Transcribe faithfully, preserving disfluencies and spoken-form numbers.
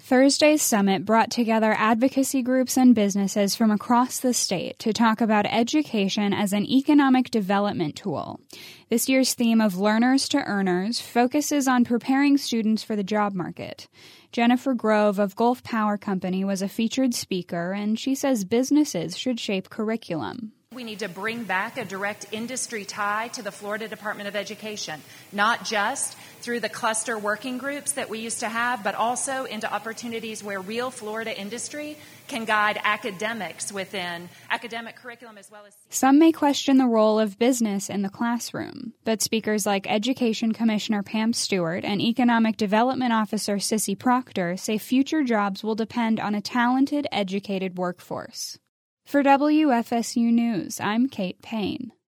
Thursday's summit brought together advocacy groups and businesses from across the state to talk about education as an economic development tool. This year's theme of Learners to Earners focuses on preparing students for the job market. Jennifer Grove of Gulf Power Company was a featured speaker, and she says businesses should shape curriculum. We need to bring back a direct industry tie to the Florida Department of Education, not just through the cluster working groups that we used to have, but also into opportunities where real Florida industry can guide academics within academic curriculum as well as... Some may question the role of business in the classroom, but speakers like Education Commissioner Pam Stewart and Economic Development Officer Sissy Proctor say future jobs will depend on a talented, educated workforce. For W F S U News, I'm Kate Payne.